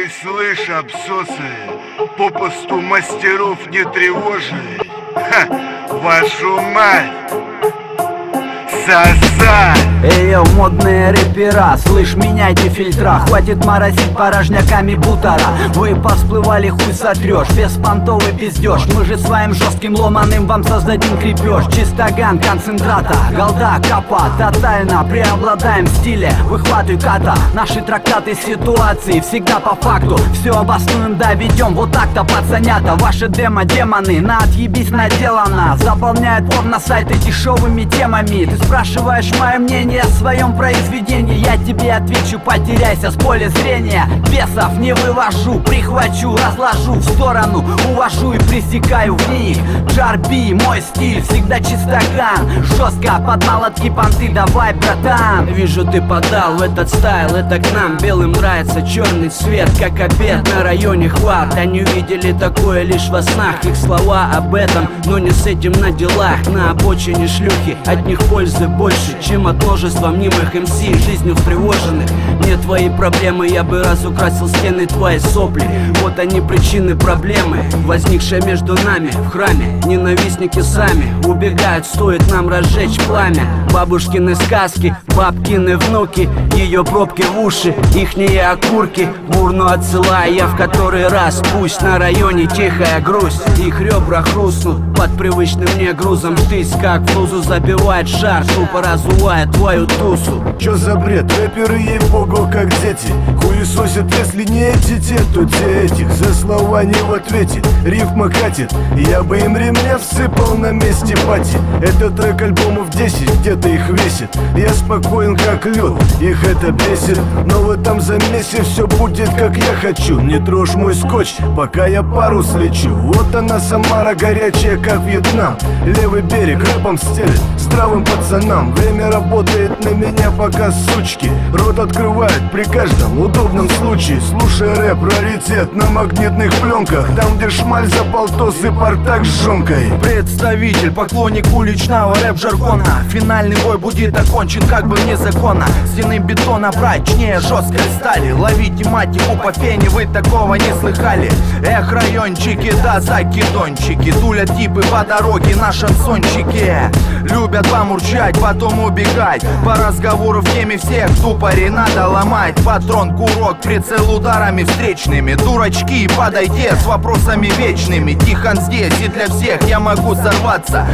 Ты слышь, абсосы, попусту мастеров не тревожи. Ха, вашу мать! Сосать! Эй, йо, модные рэпера, слышь, меняйте фильтра. Хватит морозить порожняками бутера. Вы повсплывали, хуй сотрешь, беспонтовый пиздеж. Мы же своим жестким ломаным вам создадим крепеж. Чистоган, концентрата, голда, капа. Тотально преобладаем в стиле, выхватывай ката. Наши трактаты ситуации всегда по факту. Все обоснуем, доведем, вот так-то, пацанята. Ваши демо-демоны, на отъебись наделано. Заполняют порно-сайты дешевыми темами. Ты спрашиваешь мое мнение о своем произведении, я тебе отвечу: потеряйся с поля зрения. Бесов не вывожу, прихвачу, разложу в сторону, увожу и пресекаю в них. Джарби, мой стиль, всегда чистоган. Жестко под молотки понты, давай, братан. Вижу, ты подал в этот стайл, это к нам. Белым нравится черный цвет, как обед на районе хват. Они увидели такое лишь во снах. Их слова об этом, но не с этим на делах. На обочине шлюхи, от них пользы больше, чем от множества мнимых МС, жизнью встревоженных. Мне твои проблемы, я бы разукрасил стены твоей сопли. Вот они причины проблемы, возникшие между нами в храме. Ненавистники сами убегают, стоит нам разжечь пламя. Бабушкины сказки, бабкины внуки, ее пробки в уши, ихние окурки. В урну отсылая я в который раз, пусть на районе тихая грусть. Их ребра хрустнут под привычным мне грузом. Штысь, как в лузу забивает шар, тупо разувая твою тусу. Чё за бред? Рэперы, ей-богу, как дети. Хуесосят, если не эти те, то те этих. За слова не в ответе, рифма катит. Я бы им ремня всыпал на месте пати. Этот трек альбомов 10, где-то их весит. Я спокоен, как лед, их это бесит. Но в этом замесе все будет, как я хочу. Не трожь мой скотч, пока я парус лечу. Вот она, Самара, горячая, как Вьетнам. Левый берег рэпом стелет здравым пацанам. Время работает на меня, пока сучки рот открывают при каждом удобном случае. Слушай рэп, раритет на магнитных пленках. Там, где шмаль за полтос и портак с жонкой. Представитель, поклонник уличного рэп-жаргона. Финальный бой будет окончен как бы вне закона. Стены бетона прочнее жесткой стали. Ловите матику по фене, вы такого не слыхали. Эх, райончики, да закидончики. Тулят типы по дороге на шансончике. Любят помурчать, потом убегать. По разговору в теме всех тупорей надо ломать. Патрон, курок, прицел ударами встречными. Дурачки, подойди с вопросами вечными. Тихон здесь и для всех я могу сорваться.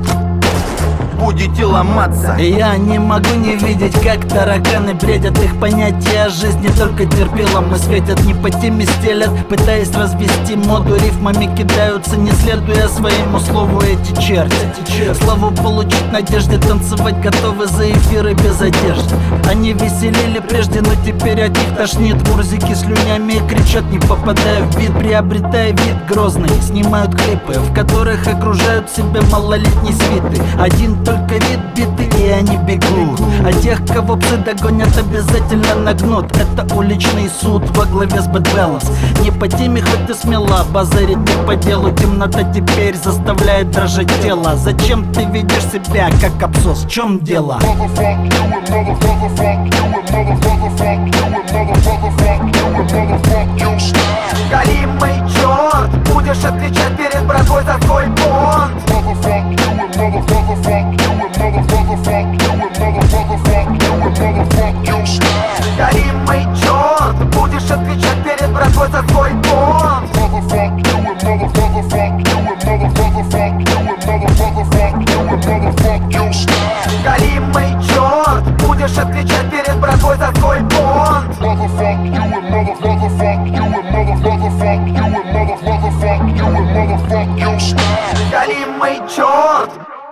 Будете ломаться. Я не могу не видеть, как тараканы бредят. Их понятия о жизни только терпелом и светят. Не по теме стелят, пытаясь развести моду. Рифмами кидаются, не следуя своему слову эти черти. Славу получить, надежде танцевать, готовы за эфиры без одежды. Они веселили прежде, но теперь от них тошнит. Мурзики слюнями кричат, не попадая в бит. Приобретая вид грозный, снимают клипы, в которых окружают себя малолетние свиты. Один только вид биты, и они бегут. А тех, кого псы догонят, обязательно нагнут. Это уличный суд во главе с Bad Balance. Не по теме, хоть и смело базарить не по делу. Темнота теперь заставляет дрожать тело. Зачем ты ведешь себя как абсос? В чем дело? Галимый черт, будешь отвечать перед братвой за свой понт. Галимый черт, будешь отвечать перед братвой за свой понт. Галимый черт, будешь отвечать перед братвой за свой понт. Галимый черт.